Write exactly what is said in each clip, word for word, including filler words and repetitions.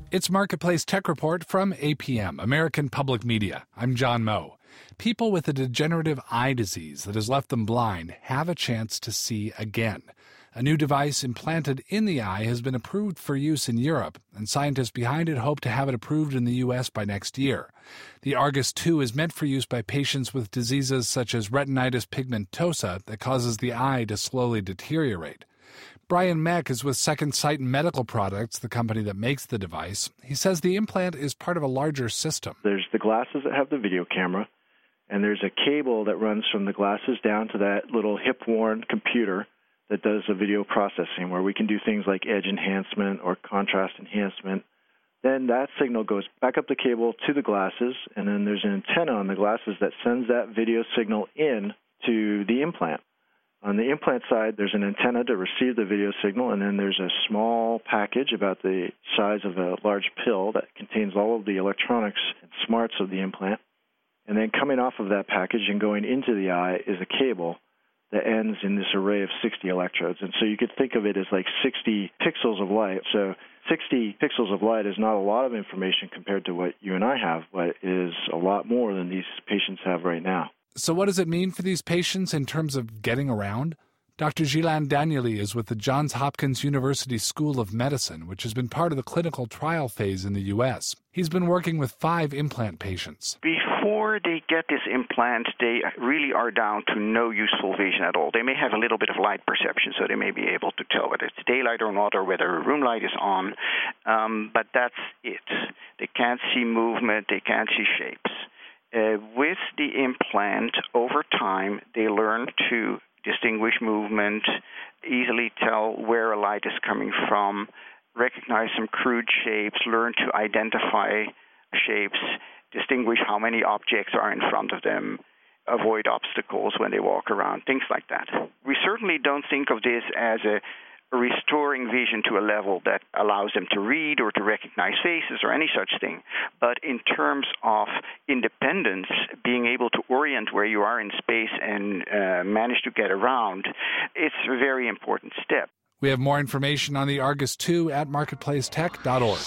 It's Marketplace Tech Report from A P M, American Public Media. I'm John Moe. People with a degenerative eye disease that has left them blind have a chance to see again. A new device implanted in the eye has been approved for use in Europe, and scientists behind it hope to have it approved in the U S by next year. The Argus two is meant for use by patients with diseases such as retinitis pigmentosa that causes the eye to slowly deteriorate. Brian Meck is with Second Sight Medical Products, the company that makes the device. He says the implant is part of a larger system. There's the glasses that have the video camera, and there's a cable that runs from the glasses down to that little hip-worn computer that does the video processing, where we can do things like edge enhancement or contrast enhancement. Then that signal goes back up the cable to the glasses, and then there's an antenna on the glasses that sends that video signal in to the implant. On the implant side, there's an antenna to receive the video signal, and then there's a small package about the size of a large pill that contains all of the electronics and smarts of the implant. And then coming off of that package and going into the eye is a cable that ends in this array of sixty electrodes. And so you could think of it as like sixty pixels of light. So sixty pixels of light is not a lot of information compared to what you and I have, but is a lot more than these patients have right now. So what does it mean for these patients in terms of getting around? Doctor Ghislain Danieli is with the Johns Hopkins University School of Medicine, which has been part of the clinical trial phase in the U S. He's been working with five implant patients. Before they get this implant, they really are down to no useful vision at all. They may have a little bit of light perception, so they may be able to tell whether it's daylight or not, or whether a room light is on, um, but that's it. They can't see movement, they can't see shapes. Uh, with the implant, over time, they learn to distinguish movement, easily tell where a light is coming from, recognize some crude shapes, learn to identify shapes, distinguish how many objects are in front of them, avoid obstacles when they walk around, things like that. We certainly don't think of this as a restoring vision to a level that allows them to read or to recognize faces or any such thing. But in terms of independence, being able to orient where you are in space and uh, manage to get around, it's a very important step. We have more information on the Argus two at marketplace tech dot org.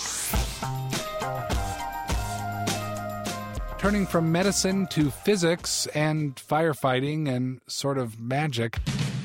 Turning from medicine to physics and firefighting and sort of magic.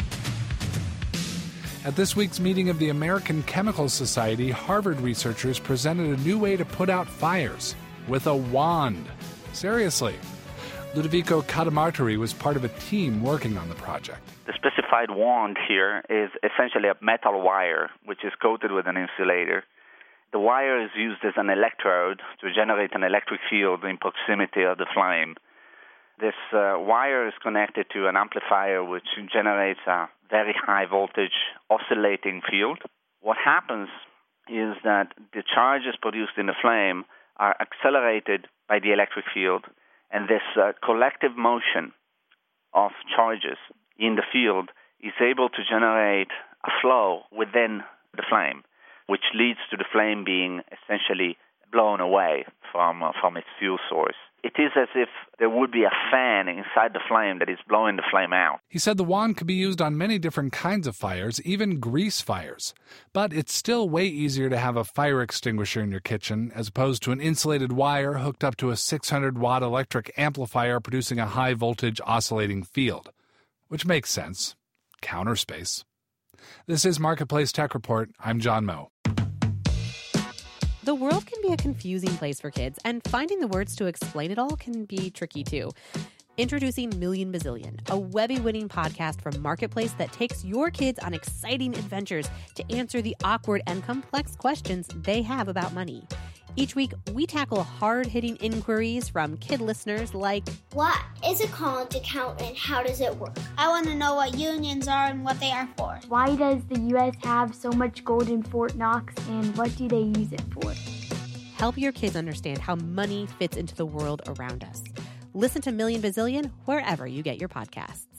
At this week's meeting of the American Chemical Society, Harvard researchers presented a new way to put out fires with a wand. Seriously. Ludovico Cadamarteri was part of a team working on the project. The specified wand here is essentially a metal wire, which is coated with an insulator. The wire is used as an electrode to generate an electric field in proximity of the flame. This uh, wire is connected to an amplifier which generates a very high voltage oscillating field. What happens is that the charges produced in the flame are accelerated by the electric field, and this uh, collective motion of charges in the field is able to generate a flow within the flame, which leads to the flame being essentially blown away from uh, from its fuel source. It is as if there would be a fan inside the flame that is blowing the flame out. He said the wand could be used on many different kinds of fires, even grease fires. But it's still way easier to have a fire extinguisher in your kitchen as opposed to an insulated wire hooked up to a six hundred watt electric amplifier producing a high voltage oscillating field. Which makes sense. Counter space. This is Marketplace Tech Report. I'm John Moe. The world can be a confusing place for kids, and finding the words to explain it all can be tricky too. Introducing Million Bazillion, a Webby-winning podcast from Marketplace that takes your kids on exciting adventures to answer the awkward and complex questions they have about money. Each week, we tackle hard-hitting inquiries from kid listeners like, what is a college account and how does it work? I want to know what unions are and what they are for. Why does the U S have so much gold in Fort Knox, and what do they use it for? Help your kids understand how money fits into the world around us. Listen to Million Bazillion wherever you get your podcasts.